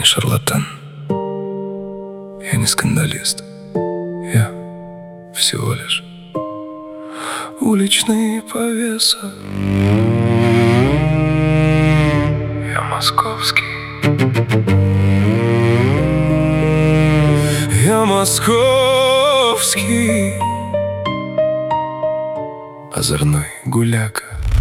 не шарлатан, я не скандалист, я всего лишь уличный повеса. Я московский, я московский озорной гуляка.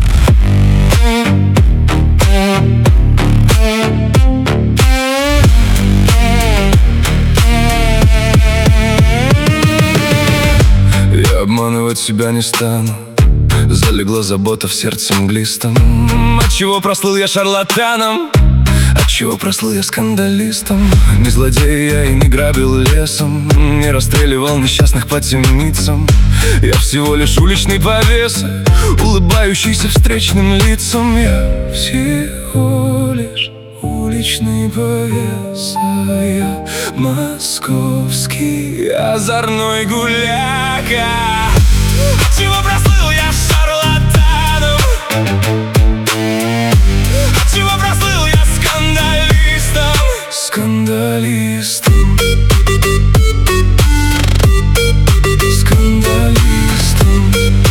Я обманывать себя не стану, залегла забота в сердце мглистом. Отчего прослыл я шарлатаном? Отчего прослыл я скандалистом? Не злодей я и не грабил лесом, не расстреливал несчастных по темницам. Я всего лишь уличный повеса, улыбающийся встречным лицам. Я всего лишь уличный повеса. Я московский озорной гуляка. Отчего прослыл я шарлатаном? Отчего прослыл я скандалистом? Скандалистом. Скандалистом.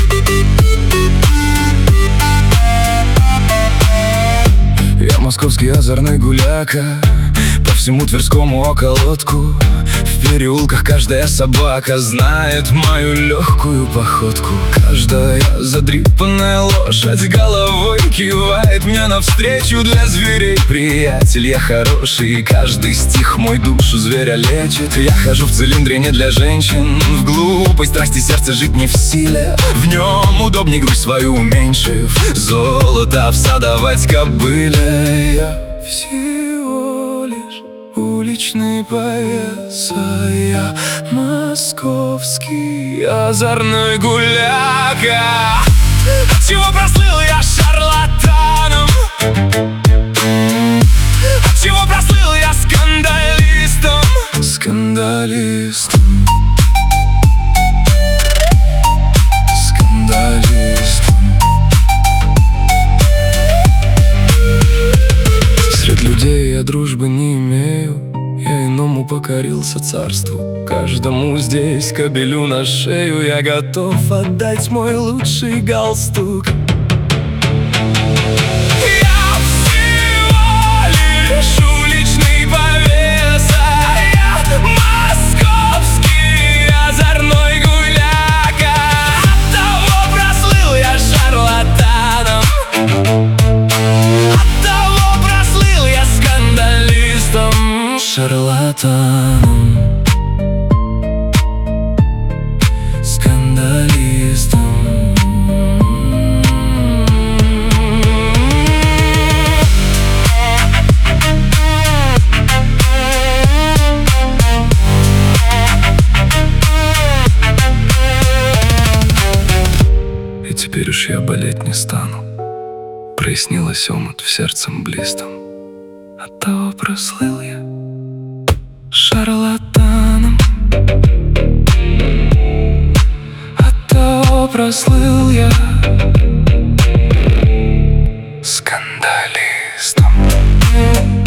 Я московский озорной гуляка, по всему Тверскому околотку. В переулках каждая собака знает мою легкую походку. Каждая задрипанная лошадь головой кивает мне навстречу. Для зверей приятель я хороший, и каждый стих мой душу зверя лечит. Я хожу в цилиндре не для женщин, в глупой страсти сердце жить не в силе. В нем удобней грудь свою уменьшив, золото всадовать кобыле. Я всего лишь уличный повеса. Я московский озорной гуляка. Отчего прослыл я шарлатаном? Отчего прослыл я скандалистом? Скандалистом. Скандалистом. Среди людей я дружбы не имею, я иному покорился царству. Каждому здесь кобелю на шею я готов отдать мой лучший галстук. Я всего лишь уличный повеса. Я московский озорной гуляка. Оттого прослыл я шарлатаном, оттого прослыл я скандалистом. Шарлатаном, скандалистом. И теперь уж я болеть не стану, прояснилось омут в сердце мглистом. Оттого прослыл я шарлатаном, оттого прослыл я скандалистом.